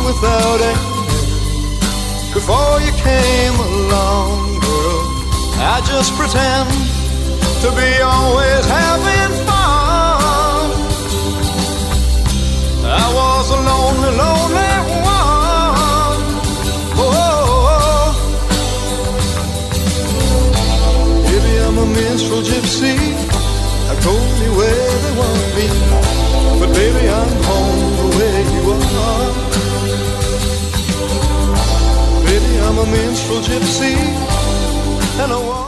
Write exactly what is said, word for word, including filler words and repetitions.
without end. Before you came along, girl, I just pretend to be always having fun. I was a lonely, lonely one. Oh, maybe I'm a minstrel gypsy. I go anywhere they want me, but baby, I'm home the way you are. Baby, I'm a minstrel gypsy, and I want